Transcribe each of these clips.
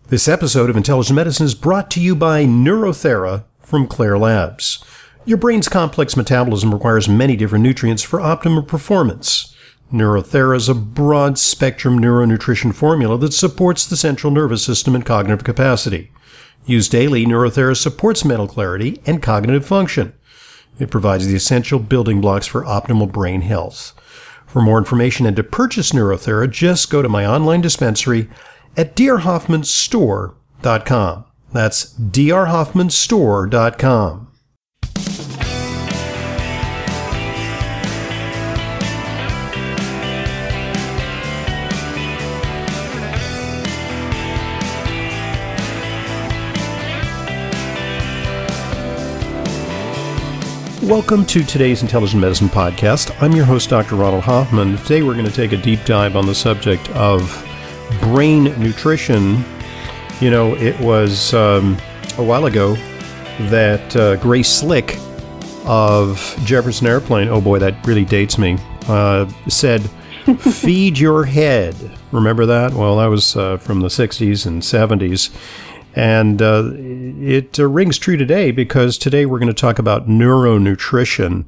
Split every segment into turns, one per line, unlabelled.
This episode of Intelligent Medicine is brought to you by Neurothera from Claire Labs. Your brain's complex metabolism requires many different nutrients for optimum performance. Neurothera is a broad-spectrum neuronutrition formula that supports the central nervous system and cognitive capacity. Used daily, Neurothera supports mental clarity and cognitive function. It provides the essential building blocks for optimal brain health. For more information and to purchase Neurothera, just go to my online dispensary at drhoffmanstore.com. That's drhoffmanstore.com. Welcome to today's Intelligent Medicine Podcast. I'm your host, Dr. Ronald Hoffman. Today we're going to take a deep dive on the subject of brain nutrition. You know, it was a while ago that Grace Slick of Jefferson Airplane, oh boy, that really dates me, said, feed your head. Remember that? Well, that was from the 60s and 70s. And it rings true today because today we're going to talk about neuronutrition.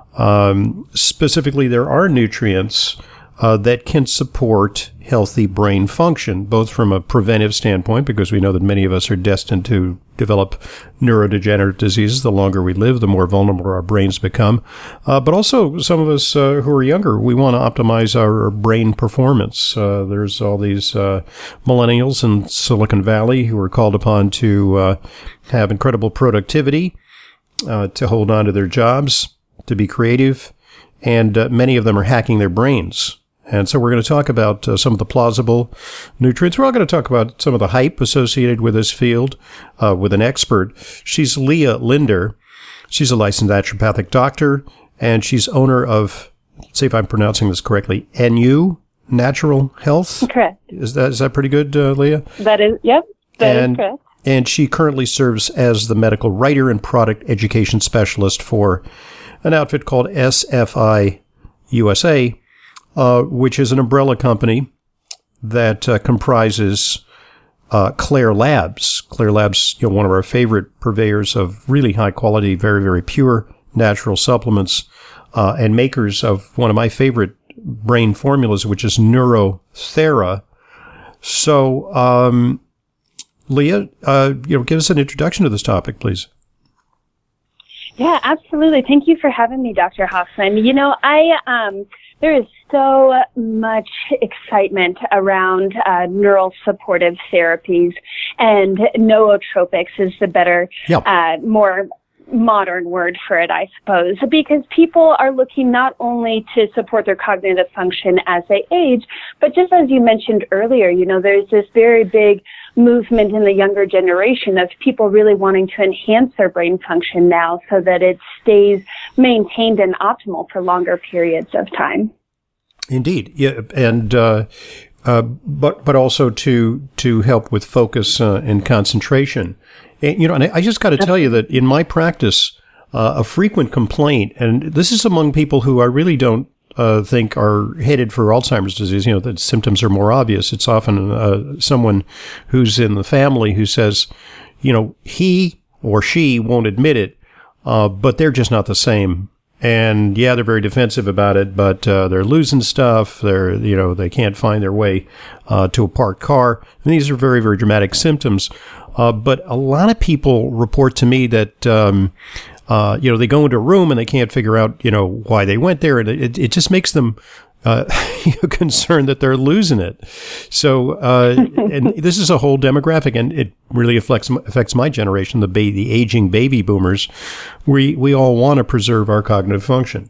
Specifically, there are nutrients that can support healthy brain function, both from a preventive standpoint, because we know that many of us are destined to develop neurodegenerative diseases. The longer we live, the more vulnerable our brains become. But also, some of us who are younger, we want to optimize our brain performance. There's all these millennials in Silicon Valley who are called upon to have incredible productivity, to hold on to their jobs, to be creative, and many of them are hacking their brains. And so we're going to talk about some of the plausible nutrients. We're all going to talk about some of the hype associated with this field with an expert. She's Leah Linder. She's a licensed naturopathic doctor, and she's owner of, let's see if I'm pronouncing this correctly, NU Natural Health.
Correct.
Is that pretty good, Leah?
That is, yep, that is correct.
And she currently serves as the medical writer and product education specialist for an outfit called SFI USA, which is an umbrella company that comprises Claire Labs. Claire Labs, one of our favorite purveyors of really high quality, very, very pure natural supplements, and makers of one of my favorite brain formulas, which is Neurothera. So, Leah, give us an introduction to this topic, please.
Yeah, absolutely. Thank you for having me, Dr. Hoffman. There is so much excitement around neural supportive therapies, and nootropics is the better, more modern word for it, I suppose, because people are looking not only to support their cognitive function as they age, but just as you mentioned earlier, there's this very big movement in the younger generation of people really wanting to enhance their brain function now so that it stays maintained and optimal for longer periods of time.
Indeed, yeah, and but also to help with focus and concentration. And, I just got to tell you that in my practice, a frequent complaint, and this is among people who I really don't think are headed for Alzheimer's disease, the symptoms are more obvious. It's often someone who's in the family who says, he or she won't admit it, but they're just not the same. And yeah, they're very defensive about it, but they're losing stuff. They can't find their way to a parked car. And these are very, very dramatic symptoms. But a lot of people report to me that they go into a room and they can't figure out why they went there, and it just makes them concerned that they're losing it. So, and this is a whole demographic, and it really affects my generation, the aging baby boomers. We all want to preserve our cognitive function.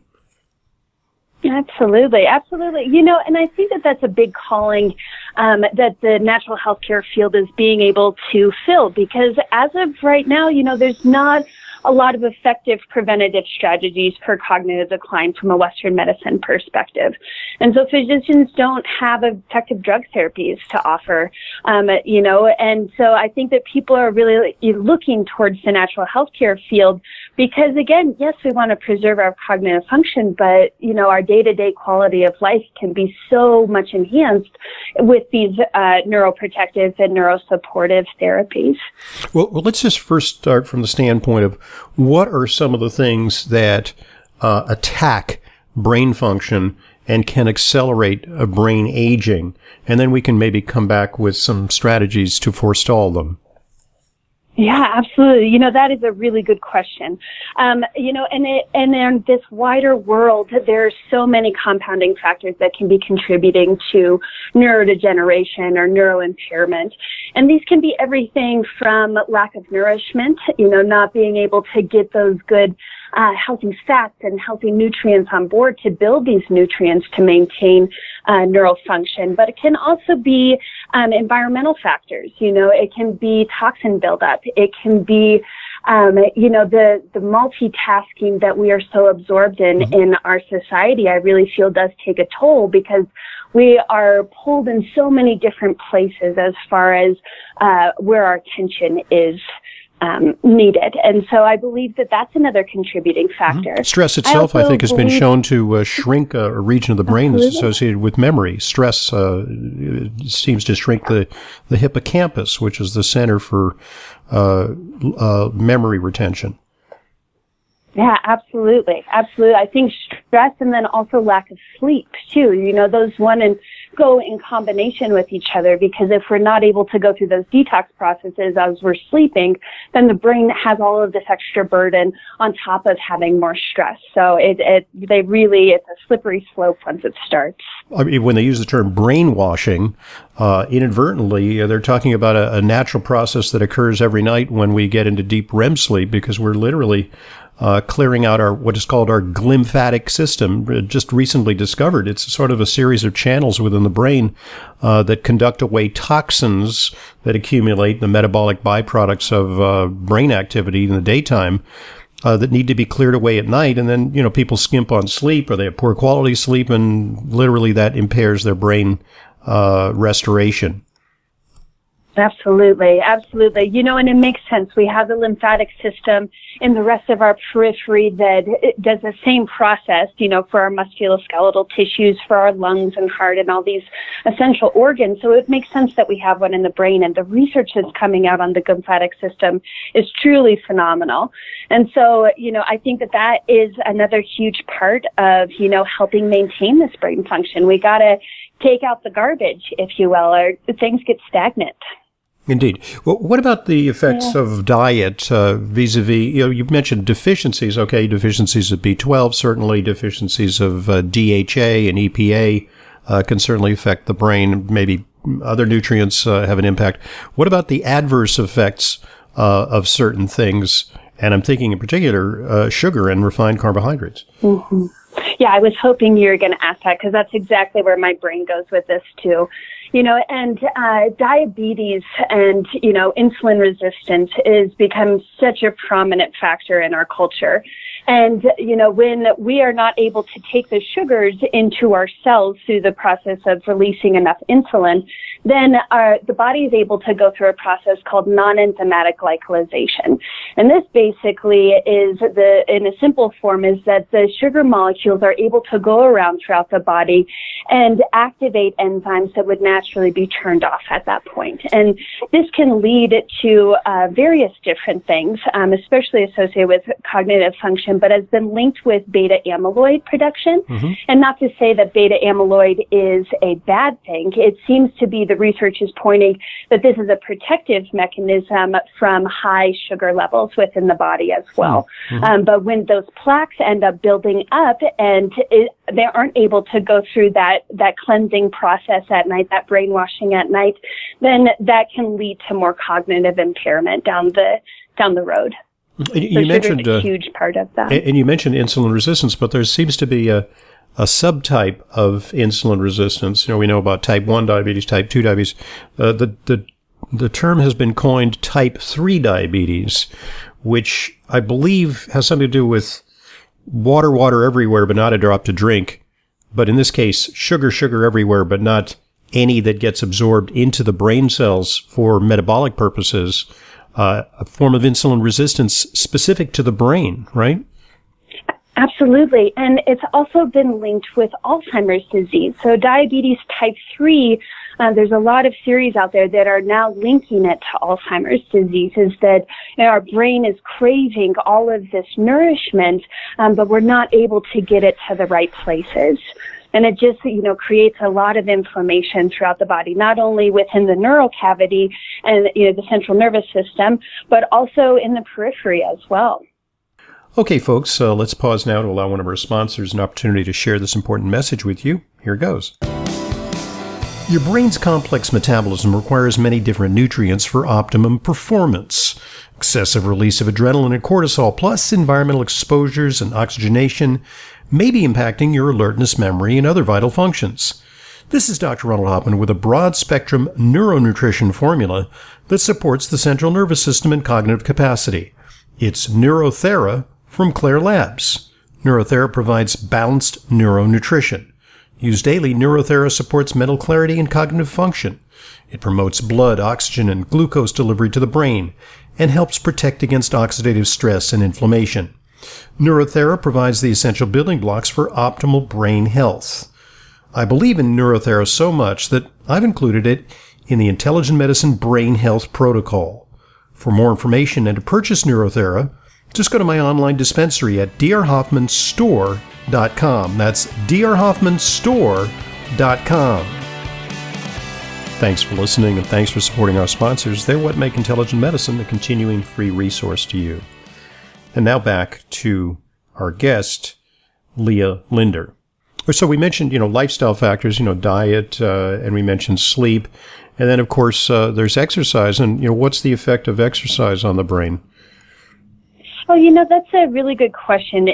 Absolutely. And I think that that's a big calling that the natural healthcare field is being able to fill, because as of right now, there's not a lot of effective preventative strategies for cognitive decline from a Western medicine perspective. And so physicians don't have effective drug therapies to offer, and so I think that people are really looking towards the natural healthcare field Because again, yes, we want to preserve our cognitive function, but, our day-to-day quality of life can be so much enhanced with these neuroprotective and neurosupportive therapies.
Well, let's just first start from the standpoint of what are some of the things that attack brain function and can accelerate a brain aging, and then we can maybe come back with some strategies to forestall them.
Yeah, absolutely. That is a really good question. And in this wider world, there are so many compounding factors that can be contributing to neurodegeneration or neuroimpairment. And these can be everything from lack of nourishment, not being able to get those good healthy fats and healthy nutrients on board to build these nutrients to maintain neural function. But it can also be environmental factors. It can be toxin buildup. It can be, the multitasking that we are so absorbed in our society, I really feel does take a toll because we are pulled in so many different places as far as where our attention is needed. And so I believe that that's another contributing factor.
Stress itself, I think, has been shown to shrink a region of the brain that's associated with memory. Stress seems to shrink the hippocampus, which is the center for memory retention.
Yeah, absolutely. Absolutely. I think stress and then also lack of sleep too. Those go in combination with each other, because if we're not able to go through those detox processes as we're sleeping, then the brain has all of this extra burden on top of having more stress. So it's a slippery slope once it starts.
I mean, when they use the term brainwashing, inadvertently, they're talking about a natural process that occurs every night when we get into deep REM sleep, because we're literally clearing out what is called our glymphatic system, just recently discovered. It's sort of a series of channels within the brain that conduct away toxins that accumulate, the metabolic byproducts of brain activity in the daytime, that need to be cleared away at night. And then, people skimp on sleep, or they have poor quality sleep, and literally that impairs their brain restoration.
Absolutely. Absolutely. And it makes sense. We have the lymphatic system in the rest of our periphery that does the same process, for our musculoskeletal tissues, for our lungs and heart and all these essential organs. So it makes sense that we have one in the brain, and the research that's coming out on the lymphatic system is truly phenomenal. And so, I think that is another huge part of, helping maintain this brain function. We got to take out the garbage, if you will, or things get stagnant.
Indeed. Well, what about the effects of diet vis-a-vis, you've mentioned deficiencies, deficiencies of B12, certainly deficiencies of DHA and EPA can certainly affect the brain. Maybe other nutrients have an impact. What about the adverse effects of certain things? And I'm thinking in particular sugar and refined carbohydrates.
Mm-hmm. Yeah, I was hoping you were going to ask that, because that's exactly where my brain goes with this too. And diabetes and, insulin resistance is become such a prominent factor in our culture. And, when we are not able to take the sugars into our cells through the process of releasing enough insulin, then the body is able to go through a process called non-enzymatic glycosylation. And this basically is in a simple form, is that the sugar molecules are able to go around throughout the body and activate enzymes that would naturally be turned off at that point. And this can lead to various different things, especially associated with cognitive function, but has been linked with beta amyloid production. Mm-hmm. And not to say that beta amyloid is a bad thing. It seems to be, the research is pointing that this is a protective mechanism from high sugar levels within the body as well. Mm-hmm. But when those plaques end up building up and they aren't able to go through that cleansing process at night, that brainwashing at night, then that can lead to more cognitive impairment down the road.
You mentioned
a huge part of that.
And you mentioned insulin resistance, but there seems to be a subtype of insulin resistance. We know about type 1 diabetes, type 2 diabetes. The term has been coined type 3 diabetes, which I believe has something to do with water everywhere, but not a drop to drink. But in this case, sugar everywhere, but not any that gets absorbed into the brain cells for metabolic purposes. a form of insulin resistance specific to the brain, right?
Absolutely. And it's also been linked with Alzheimer's disease. So diabetes type 3, there's a lot of theories out there that are now linking it to Alzheimer's disease, is that our brain is craving all of this nourishment, but we're not able to get it to the right places. And it just, creates a lot of inflammation throughout the body, not only within the neural cavity and, the central nervous system, but also in the periphery as well.
Okay, folks, let's pause now to allow one of our sponsors an opportunity to share this important message with you. Here goes. Your brain's complex metabolism requires many different nutrients for optimum performance. Excessive release of adrenaline and cortisol, plus environmental exposures and oxygenation, may be impacting your alertness, memory, and other vital functions. This is Dr. Ronald Hoffman with a broad-spectrum neuronutrition formula that supports the central nervous system and cognitive capacity. It's NeuroThera from Claire Labs. NeuroThera provides balanced neuronutrition. Used daily, NeuroThera supports mental clarity and cognitive function. It promotes blood, oxygen, and glucose delivery to the brain and helps protect against oxidative stress and inflammation. NeuroThera provides the essential building blocks for optimal brain health. I believe in NeuroThera so much that I've included it in the Intelligent Medicine Brain Health Protocol. For more information and to purchase NeuroThera, just go to my online dispensary at drhoffmanstore.com. That's drhoffmanstore.com. Thanks for listening, and thanks for supporting our sponsors. They're what make Intelligent Medicine a continuing free resource to you. And now back to our guest, Leah Linder. So we mentioned, lifestyle factors, diet, and we mentioned sleep. And then, of course, there's exercise. And, what's the effect of exercise on the brain?
Well, that's a really good question.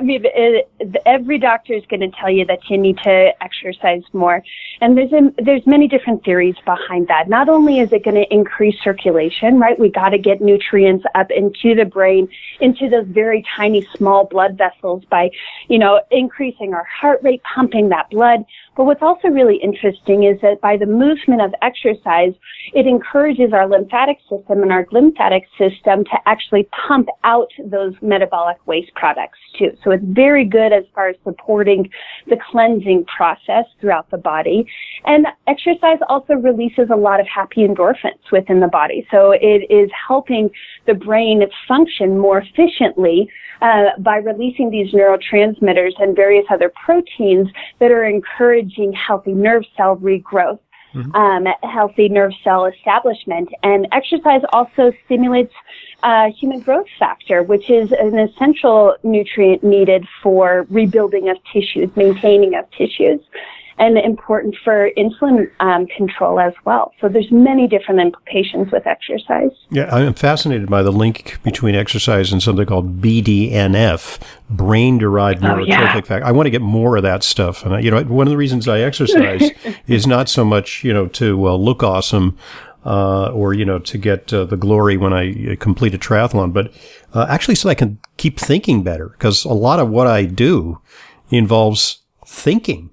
Every doctor is going to tell you that you need to exercise more. And there's many different theories behind that. Not only is it going to increase circulation, right? We got to get nutrients up into the brain, into those very tiny, small blood vessels by, increasing our heart rate, pumping that blood. But what's also really interesting is that by the movement of exercise, it encourages our lymphatic system and our glymphatic system to actually pump out those metabolic waste products too. So it's very good as far as supporting the cleansing process throughout the body. And exercise also releases a lot of happy endorphins within the body. So it is helping the brain function more efficiently by releasing these neurotransmitters and various other proteins that are encouraging healthy nerve cell regrowth, healthy nerve cell establishment. And exercise also stimulates human growth factor, which is an essential nutrient needed for rebuilding of tissues, maintaining of tissues, and important for insulin control as well. So there's many different implications with exercise.
Yeah, I'm fascinated by the link between exercise and something called BDNF, brain-derived neurotrophic factor. I want to get more of that stuff. And one of the reasons I exercise is not so much, to look awesome or to get the glory when I complete a triathlon, but actually so I can keep thinking better, because a lot of what I do involves thinking.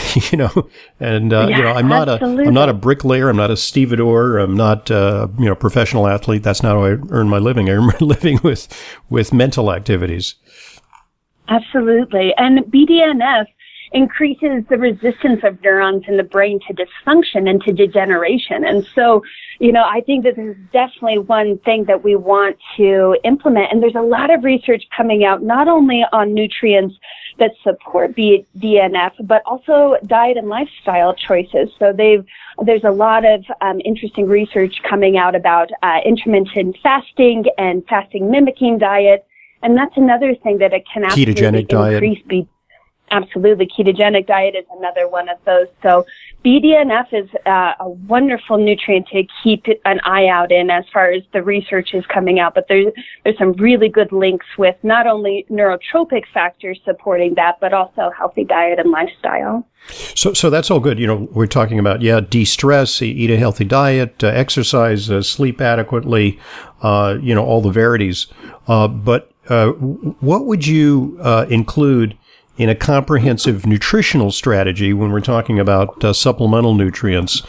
I'm not a bricklayer. I'm not a stevedore. I'm not a professional athlete. That's not how I earn my living. I earn my living with mental activities.
Absolutely. And BDNF increases the resistance of neurons in the brain to dysfunction and to degeneration. And so, I think that this is definitely one thing that we want to implement. And there's a lot of research coming out, not only on nutrients that support BDNF, but also diet and lifestyle choices. So there's a lot of interesting research coming out about intermittent fasting and fasting mimicking diet. And that's another thing that it can absolutely
ketogenic diet.
Absolutely. Ketogenic diet is another one of those. So BDNF is a wonderful nutrient to keep an eye out in as far as the research is coming out. But there's some really good links with not only neurotropic factors supporting that, but also healthy diet and lifestyle.
So that's all good. We're talking about, de-stress, eat a healthy diet, exercise, sleep adequately, all the verities. But what would you include in a comprehensive nutritional strategy when we're talking about supplemental nutrients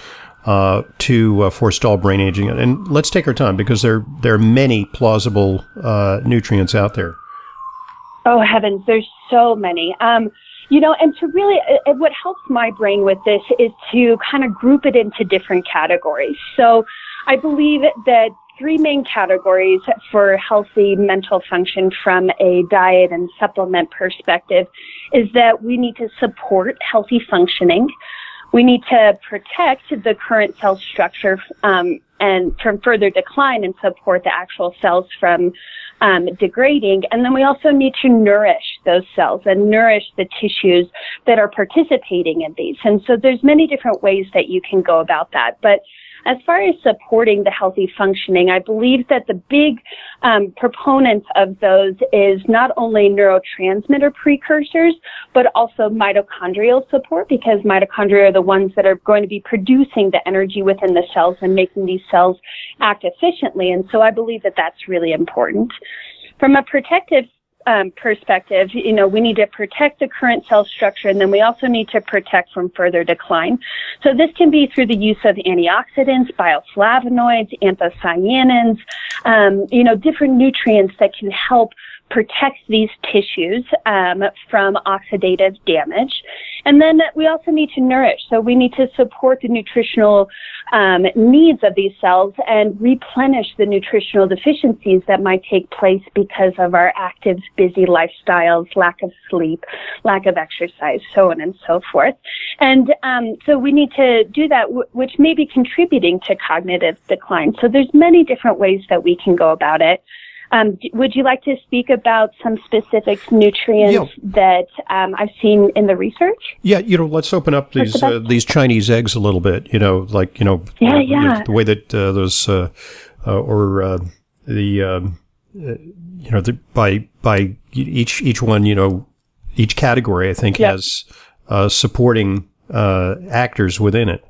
to forestall brain aging. And let's take our time because there are many plausible nutrients out there.
Oh, heavens, there's so many. And to really, what helps my brain with this is to kind of group it into different categories. So I believe that 3 main categories for healthy mental function from a diet and supplement perspective is that we need to support healthy functioning. We need to protect the current cell structure and from further decline and support the actual cells from degrading. And then we also need to nourish those cells and nourish the tissues that are participating in these. And so there's many different ways that you can go about that. But as far as supporting the healthy functioning, I believe that the big proponents of those is not only neurotransmitter precursors, but also mitochondrial support, because mitochondria are the ones that are going to be producing the energy within the cells and making these cells act efficiently. And so I believe that that's really important. From a protective perspective, we need to protect the current cell structure, and then we also need to protect from further decline. So this can be through the use of antioxidants, bioflavonoids, anthocyanins, different nutrients that can help protect these tissues from oxidative damage. And then we also need to nourish. So we need to support the nutritional needs of these cells and replenish the nutritional deficiencies that might take place because of our active, busy lifestyles, lack of sleep, lack of exercise, so on and so forth. And so we need to do that, which may be contributing to cognitive decline. So there's many different ways that we can go about it. Would you like to speak about some specific nutrients that I've seen in the research?
Yeah, let's open up these Chinese eggs a little bit. The way that those by each one, each category I think has supporting actors within it.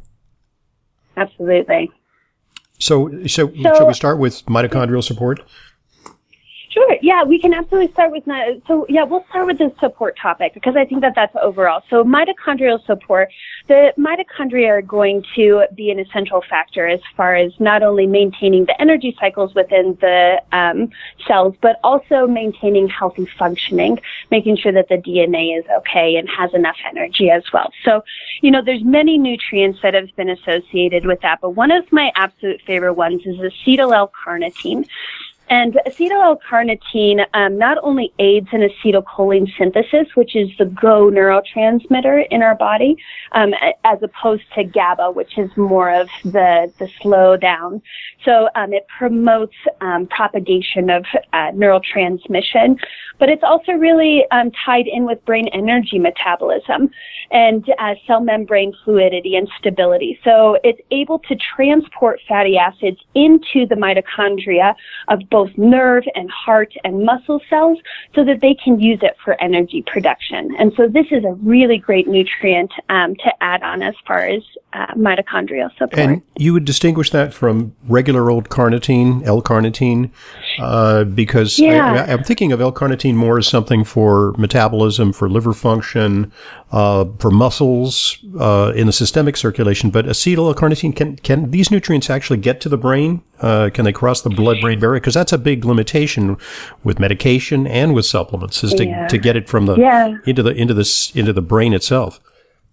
Absolutely.
So shall we start with mitochondrial support?
Sure. Yeah, we can absolutely start with we'll start with the support topic because I think that that's overall. So mitochondrial support, the mitochondria are going to be an essential factor as far as not only maintaining the energy cycles within the cells, but also maintaining healthy functioning, making sure that the DNA is okay and has enough energy as well. So, there's many nutrients that have been associated with that, but one of my absolute favorite ones is acetyl L-carnitine. And acetyl L-carnitine not only aids in acetylcholine synthesis, which is the go neurotransmitter in our body, as opposed to GABA, which is more of the slow down. So it promotes propagation of neurotransmission, but it's also really tied in with brain energy metabolism and cell membrane fluidity and stability. So it's able to transport fatty acids into the mitochondria of both nerve and heart and muscle cells so that they can use it for energy production. And so this is a really great nutrient to add on as far as mitochondrial support.
And you would distinguish that from regular old carnitine, L-carnitine, because I'm thinking of L-carnitine more as something for metabolism, for liver function, for muscles, in the systemic circulation. But acetyl L-carnitine, can these nutrients actually get to the brain? Can they cross the blood-brain barrier? Because that's a big limitation with medication and with supplements, is to get it from into the brain itself.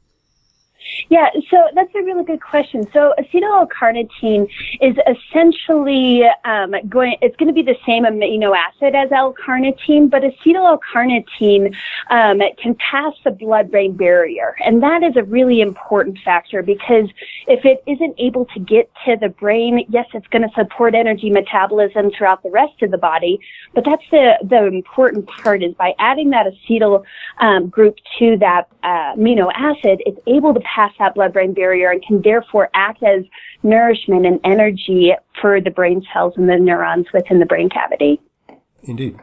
Yeah, so that's a really good question. So acetyl L-carnitine is essentially it's going to be the same amino acid as L-carnitine, but acetyl L-carnitine can pass the blood-brain barrier. And that is a really important factor because if it isn't able to get to the brain, yes, it's going to support energy metabolism throughout the rest of the body, but that's the important part is by adding that acetyl group to that amino acid, it's able to pass that blood-brain barrier and can therefore act as nourishment and energy for the brain cells and the neurons within the brain cavity.
Indeed.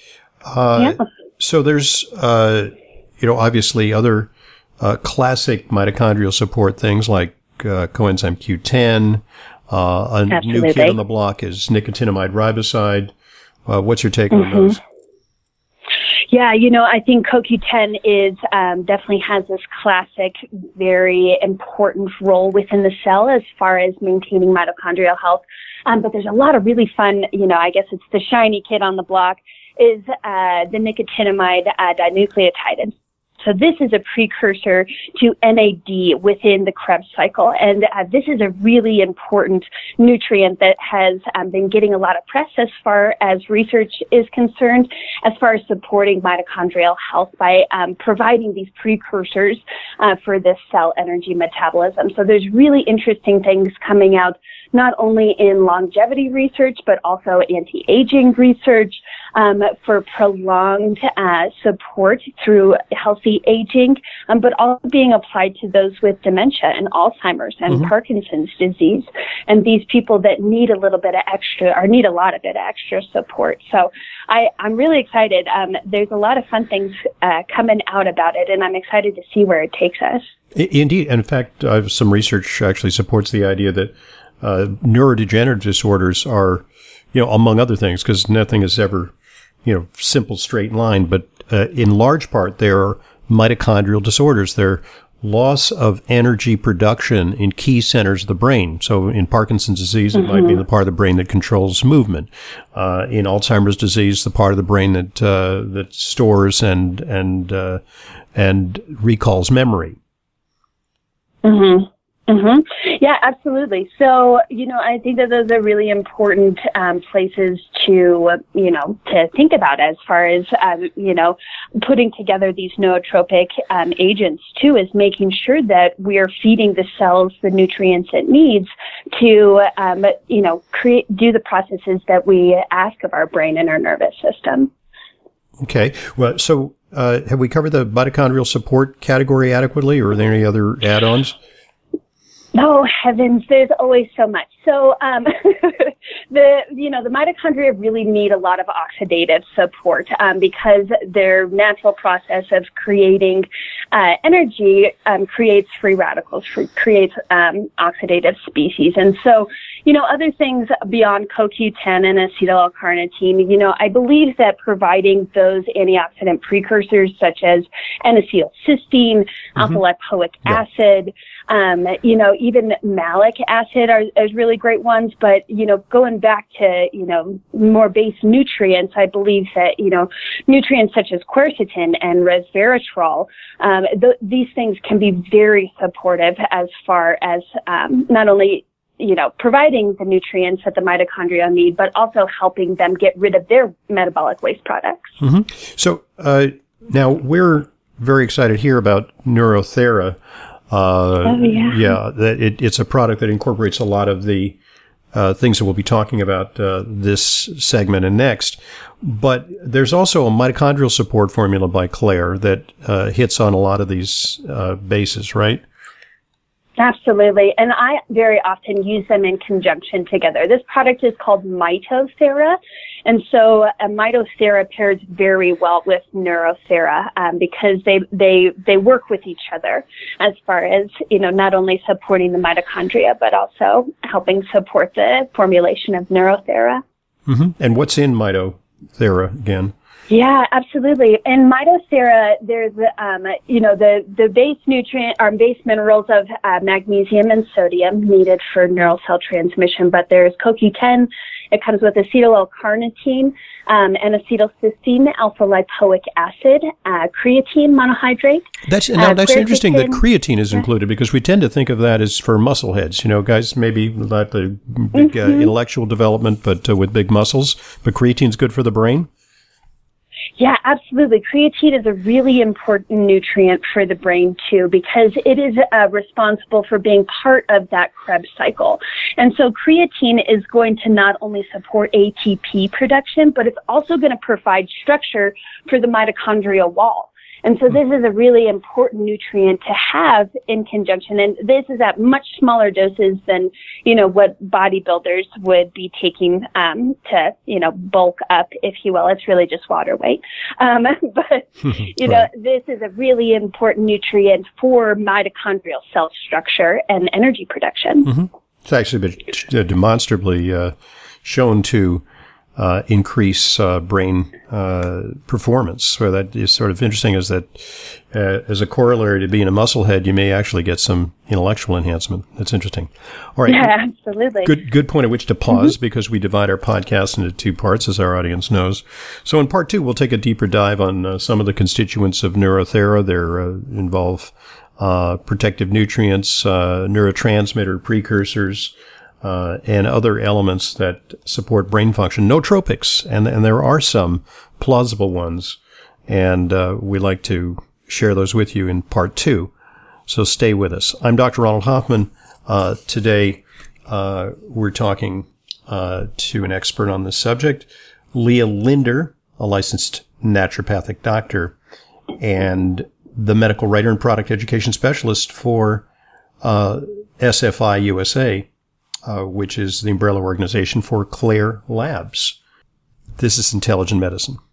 So there's, obviously other classic mitochondrial support things like coenzyme Q10. A new kid on the block is nicotinamide riboside. What's your take on those?
Yeah, I think CoQ10 is definitely has this classic, very important role within the cell as far as maintaining mitochondrial health. But there's a lot of really fun, I guess it's the shiny kid on the block, is the nicotinamide dinucleotide. And so this is a precursor to NAD within the Krebs cycle. And this is a really important nutrient that has been getting a lot of press as far as research is concerned, as far as supporting mitochondrial health by providing these precursors for this cell energy metabolism. So there's really interesting things coming out, not only in longevity research, but also anti-aging research for prolonged support through healthy aging, but also being applied to those with dementia and Alzheimer's and Parkinson's disease, and these people that need a little bit of extra, or need a lot of extra support. So I'm really excited. There's a lot of fun things coming out about it, and I'm excited to see where it takes us.
Indeed. In fact, some research actually supports the idea that neurodegenerative disorders are, among other things, because nothing is ever, simple straight line, but in large part, they're mitochondrial disorders. They're loss of energy production in key centers of the brain. So in Parkinson's disease, it might be the part of the brain that controls movement. In Alzheimer's disease, the part of the brain that stores and recalls memory.
Yeah, absolutely. So, I think that those are really important places to, to think about as far as, putting together these nootropic agents too, is making sure that we are feeding the cells the nutrients it needs to, do the processes that we ask of our brain and our nervous system.
Okay. Well, so have we covered the mitochondrial support category adequately, or are there any other add-ons?
Oh, heavens, there's always so much. So, the mitochondria really need a lot of oxidative support, because their natural process of creating, energy, creates free radicals, creates, oxidative species. And so, other things beyond CoQ10 and acetyl L-carnitine, I believe that providing those antioxidant precursors such as N-acetylcysteine, alpha-lipoic acid, even malic acid are really great ones. But, going back to, more base nutrients, I believe that, nutrients such as quercetin and resveratrol, these things can be very supportive as far as not only providing the nutrients that the mitochondria need, but also helping them get rid of their metabolic waste products.
So now we're very excited here about NeuroThera. It's a product that incorporates a lot of the things that we'll be talking about this segment and next. But there's also a mitochondrial support formula by Claire that hits on a lot of these bases, right?
Absolutely. And I very often use them in conjunction together. This product is called MitoThera. And so MitoThera pairs very well with NeuroThera because they work with each other as far as, not only supporting the mitochondria, but also helping support the formulation of NeuroThera.
And what's in MitoThera again?
Yeah, absolutely. In MitoThera, there's, the base nutrient or base minerals of magnesium and sodium needed for neural cell transmission, but there's CoQ10. It comes with acetyl L-carnitine, and acetylcysteine, alpha-lipoic acid, creatine monohydrate.
That's interesting that creatine is included, because we tend to think of that as for muscle heads. Guys maybe not the big intellectual development, but with big muscles. But creatine's good for the brain?
Yeah, absolutely. Creatine is a really important nutrient for the brain too, because it is responsible for being part of that Krebs cycle. And so creatine is going to not only support ATP production, but it's also going to provide structure for the mitochondrial wall. And so this is a really important nutrient to have in conjunction. And this is at much smaller doses than, what bodybuilders would be taking to, bulk up, if you will. It's really just water weight. But,
right.
This is a really important nutrient for mitochondrial cell structure and energy production.
It's actually been demonstrably shown to increase brain performance. So that is sort of interesting, is that as a corollary to being a musclehead, you may actually get some intellectual enhancement. That's interesting. All right.
Yeah, absolutely.
Good point at which to pause, because we divide our podcast into two parts, as our audience knows. So in part 2, we'll take a deeper dive on some of the constituents of Neurothera. They involve protective nutrients, neurotransmitter precursors, and other elements that support brain function. Nootropics, and there are some plausible ones, and we like to share those with you in part 2. So stay with us. I'm Dr. Ronald Hoffman. Today, we're talking to an expert on this subject, Leah Linder, a licensed naturopathic doctor, and the medical writer and product education specialist for SFI USA, which is the umbrella organization for Claire Labs. This is Intelligent Medicine.